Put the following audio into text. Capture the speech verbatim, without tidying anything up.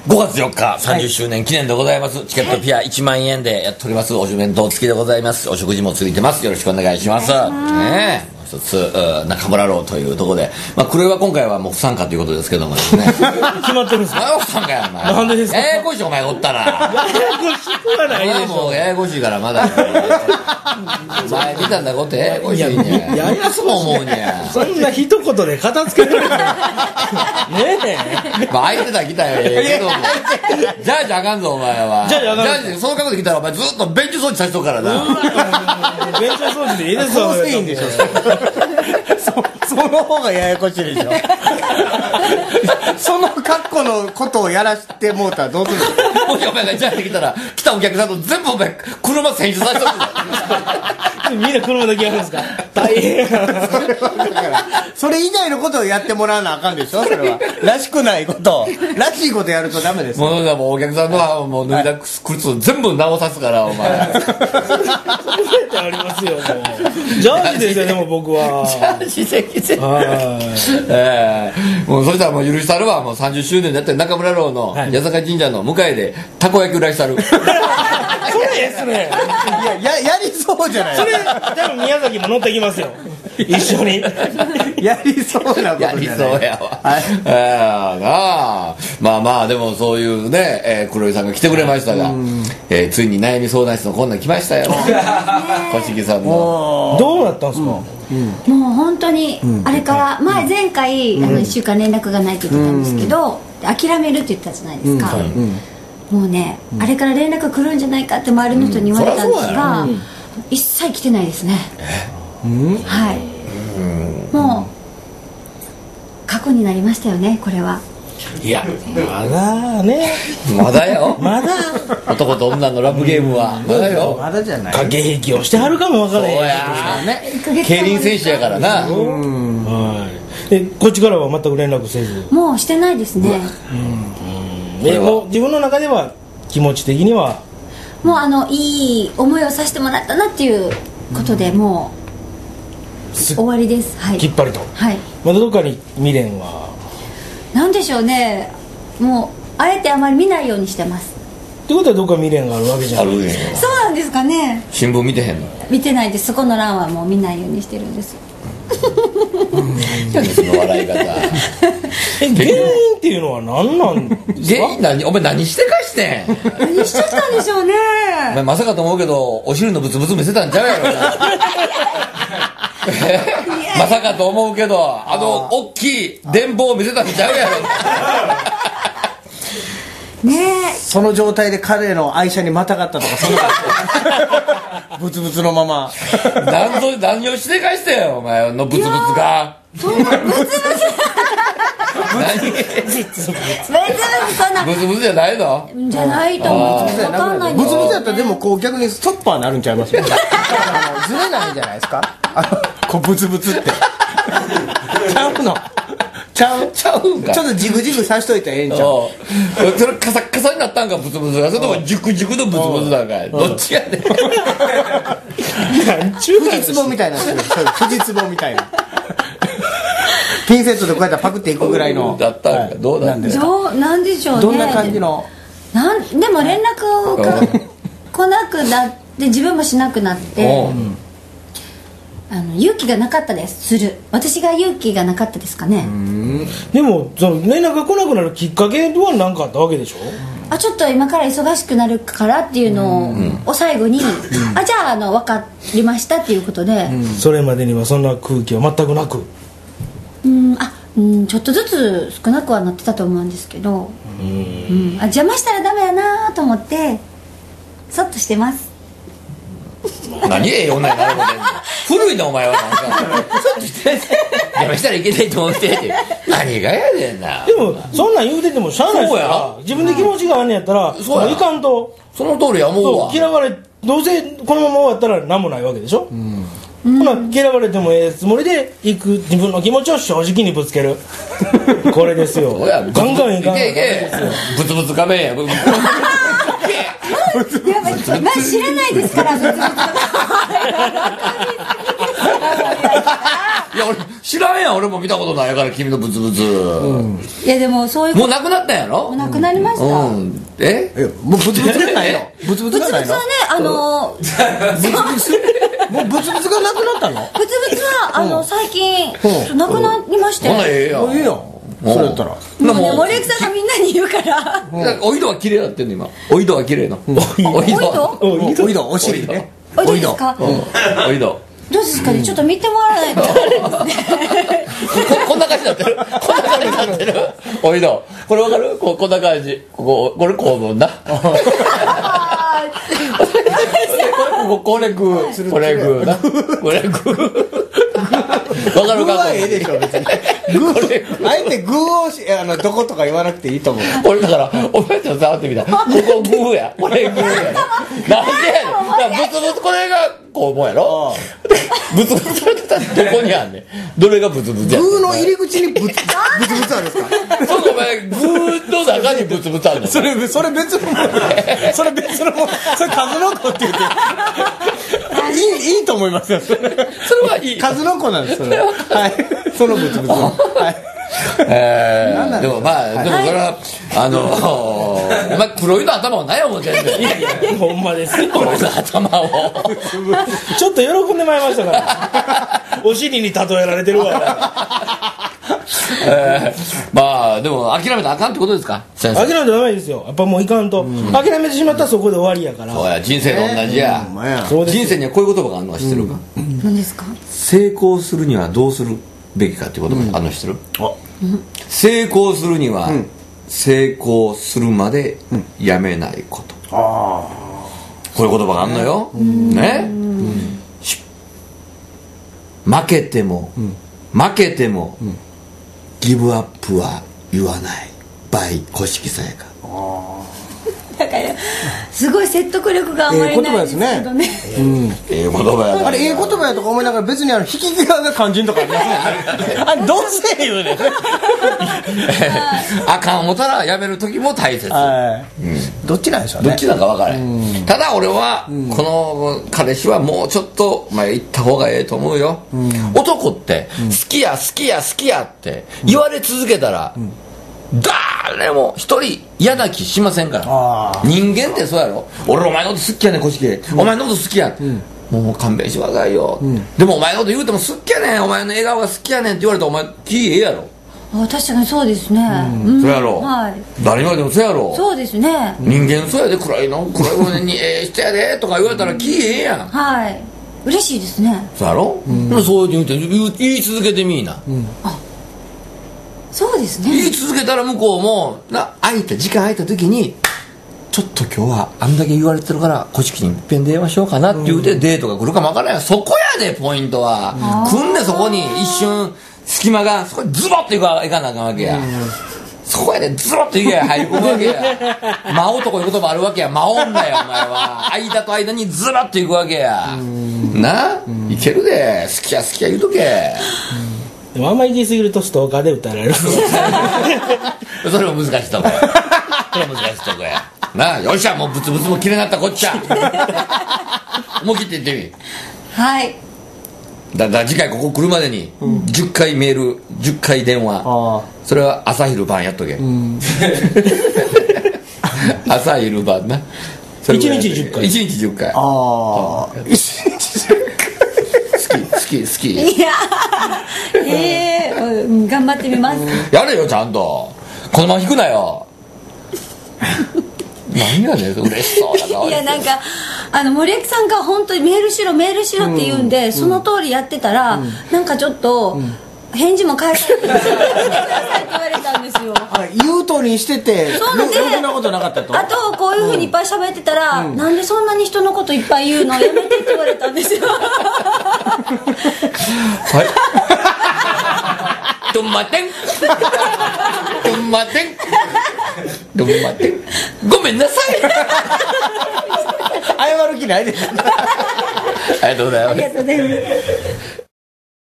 ごがつよっかさんじゅっしゅうねん記念でございます、はい、チケットピアいちまんえんでやっております、お弁当付きでございます。お食事もついてます。よろしくお願いします。ねえ、一つ中村楼というところで、まあ、これは今回はもう不参加ということですけどもですね決まってるんですか？ 不参加やお前。 なんでですか？ ややこしいお前おったらややこしくはないでしょ。 もうややこしいからまだお前見たんだことややこしいねや。 ややそう思うねや。 そんな一言で片付けられないねえ。 まあ相手だ来たよええけどもじゃあじゃあかんぞお前は。 じゃあじゃああかんじゃあその格好で来たらお前ずっと便所掃除させとくからな。 便所掃除でいいですよ。 構成員でしょそ, その方がややこしいでしょその格好のことをやらしてもうたらどうするの？ もしお前がじゃあって来たら来たお客さんと全部お前車洗車させとくぞみんな車だけやるんですか？大変それはだからそれ以外のことをやってもらわなあかんでしょ。それはらしくないことらしいことやるとダメです。 もうもうお客さんのもう脱いだ靴を全部直さすからお前ありますよ。もうジャージですよ。でも僕はジャージで来てええもうそれじゃもう許したるわ。もうさんじゅっしゅうねんでやってる中村楼の八坂神社の向かいでたこ焼き売らしたるそれですね。 いや や, やりそうじゃないそれ多分宮崎も乗ってきますよ一緒にやりそうなことじゃない。 やりそうやわ、 はい、 えー、なあまあまあでもそういうね、えー、黒井さんが来てくれましたが、えー、ついに悩み相談室のこんなん来ましたよ小杉さんのどうなったんですか？ うん、もう本当にあれから前前回、うん、あのいっしゅうかん連絡がないって言ってたんですけど、うん、諦めるって言ったじゃないですか、うんうん、もうね、うん、あれから連絡来るんじゃないかって周りの人に言われたんですが、うん、一切来てないですね、うん、はい、うん、もう過去になりましたよねこれは。 いやまだねまだよまだ男と女のラブゲームはまだよ。 まだじゃない。 駆け引きをしてはるかも分からへん。 そうやね競輪選手やからな。うん、 はい、えこっちからは全く連絡せず。 もうしてないですね。 うん、えもう自分の中では気持ち的にはもうあのいい思いをさせてもらったなっていうことで、うん、もう終わりです、はい、 きっぱりと、 はい、 まだどっかに未練はなんでしょうね。もうあえてあまり見ないようにしてます。 ってことはどっか未練があるわけじゃない。 あるね。 そうなんですかね。 新聞見てへんの？見てないです。そこの欄はもう見ないようにしてるんです。 何その笑い方え原因っていうのは何なんですか？ 原因何？お前何してかしてん何しちゃったんでしょうね。 お前まさかと思うけどお尻のブツブツ見せたんちゃうやろまさかと思うけどあの大きい電報を見せたんちゃうやろねえ。 その状態で彼の愛車にまたがったとかそんなブツブツのまま何ぞ何をしてかしてよお前のブツブツがそうブツブツ何ブツブツそんなブツブツじゃないの？ じゃないと思う。分かんないんです。 ブツブツやったらでもこう逆にストッパーになるんちゃいますか？ずれないんじゃないですか？あのこうブツブツってちゃうのちゃうちゃうんか。 ちょっとジグジグさしといたらええんちゃう？ それカサッカサになったんかブツブツがそれともジュクジュクのブツブツなんかどっちやねんなんちゅう藤壺みたいな藤壺みたいなピンセットでこうやってパクっていくぐらいのだったんかどうなんですか？ どうなんでしょうね。 どんな感じのなんでも連絡が来なくなって自分もしなくなってあの勇気がなかったですする私が勇気がなかったですかね。 でもその連絡が来なくなるきっかけは何かあったわけでしょ？ あちょっと今から忙しくなるからっていうのを最後に、うん、あじゃあ、 あの分かりましたっていうことで、 うん、それまでにはそんな空気は全くなくうんあうんちょっとずつ少なくはなってたと思うんですけどうん、うん、あ邪魔したらダメやなと思ってそっとしてます。 何ええ女になることやんの古いなお前はなんかちょっとして邪魔したらいけないと思ってって何がやねんな。 でもそんなん言うててもしゃあないですから自分で気持ちがあんねやったらそうやいかんとその通りや思うわ。 嫌われどうせこのまま終わったら何もないわけでしょ、うんほな嫌われてもええつもりで行く自分の気持ちを正直にぶつけるこれですよ。ガンガンいかんいけいけブツブツ仮面やブツブツやばいまあ知らないですからブツブツいや俺知らんやん、俺も見たことないから君のブツブツ、うん、 いやでもそういうもうなくなったんやろ。 もうなくなりました、 うんうん、ええもうブツブツがないのブツブツがないの。 ブツブツはねあのブツブツもうブツブツがなくなったの。 ブツブツはあの、うん、最近、うん、なくなりまして、 ほなええやん、 ええやん、それやったら。 もうね、森脇さんがみんなに言うから、 うん、おいどは綺麗だってんの今。おいどは綺麗の、うん、 おいどおいどおいどお尻ね。 おいどですか、 うん、おいどどうですかね、ちょっと見てもらわないとあれですねこ, こんな感じになってる、こんな感じになってるおいどこれわかる、 こ, こんな感じ、こここれ構文だこ, これグー、これグーな、これグーわかるか。 グーはええでしょ別に。グーあえてグーをしあのどことか言わなくていいと思う。 俺だからお前ちょっと触ってみた、ここグーや、これグーや、なんでやねん、ブツブツこれがこうもんやろ。ブツブツってどこにあんねん、どれがブツブツや。 グーの入り口にブツブツブツあるんですか。 そうか、お前グーの中にブツブツあるの。 それそれ別のものそれ別のもの、それ数の子って言っていいいいと思いますよ。それそれはいい、 数の子なんですそれ。はい、そのブツブツはい。 えー、でもまあ、はい、でもそれは、あのー、お前黒いの頭をないよ、もう全然。いやいやほんまですよ、 黒いの頭をちょっと喜んでまいりましたからお尻に例えられてるわえー、まあでも諦めたらあかんってことですか、先生。 諦めたらダメですよ、やっぱもういかんと、うん、諦めてしまったらそこで終わりやから。 そうや、人生と同じや、えー、人生にはこういう言葉があるのは知ってるか、 うん、何ですか。 成功するにはどうするべきかっていう言葉があるの知ってる、うん、成功するには、うん、成功するまでやめないこと、うん、あこういう言葉があるのよ、うん、ね、うん、負けても、うん、負けても、うん、ギブアップは言わない by 古式さやか。 だからすごい説得力があんまりないですけどね。 ええ言葉やな。 あれええ言葉やとか思いながら別にあの引き際が肝心とかありますね。あれどうせ言うねん。 あかん思ったらやめる時も大切。 はい。うん、どっちなんでしょうね。 どっちなんか分からへん。ただ俺は、うん、この彼氏はもうちょっとまあ言った方がええと思うよ。うん、男って好きや好きや好きやって言われ続けたら。うんうん誰も一人嫌な気しませんから。人間ってそうやろ。俺お前のこと好きやねん、小敷、うん、お前のこと好きやん、うん、もう勘弁してくださいよ、うん、でもお前のこと言うても好きやねん、お前の笑顔が好きやねんって言われたらお前気ええやろ。 あ確かにそうですね、 うん、そうやろ、 はい、 誰に言われてもそうやろ。 そうですね、 人間そうやで、暗いの暗いのにええ人やでとか言われたら気ええやん、うん、 はい嬉しいですね。 そうやろ、うん、そう言うて言い続けてみーな、うん、あそうですね。 言い続けたら向こうもな空いた時間空いた時にちょっと今日はあんだけ言われてるから古式にいっぺん電話しようかなって言うて、うん、デートが来るかもわからない。そこやでポイントは。来んねそこに一瞬隙間がそこにズボッといかなあかんわけや、うん、そこやでズボッといけや入り込むわけや魔男いうこともあるわけや。魔女やお前は間と間にズバッといくわけや、うん、な、うん、いけるで好きや好きや言うとけ、うんでもあんまり言い過ぎるとストーカーで訴えられるそれも難しいとこやそれも難しいとこやなあ。よっしゃもうブツブツも切れなったこっちゃ思い切って言ってみ。 はいだだ次回ここ来るまでにじゅっかいメールじゅっかい電話、うん、それは朝昼晩やっとけ、うん、朝昼晩ないちにちじゅっかいいちにちじゅっかいああいちにちじゅっかい好き好きいやええー、頑張ってみます。 やれよちゃんと。このまま引くなよ何やねん嬉しそうだな。 いやなんかあの森脇さんが本当にメールしろメールしろって言うんで、うん、その通りやってたら、うん、なんかちょっと、うん返事も返さないでくださいって言われたんですよ。 言う通りにしててそうでろくなことなかったと。 あとこういうふうにいっぱい喋ってたら、うん、なんでそんなに人のこといっぱい言うのやめてって言われたんですよはいどんまてんどんまてんどんまてんごめんなさい謝る気ないですありがとうございます。 ありがとうございます。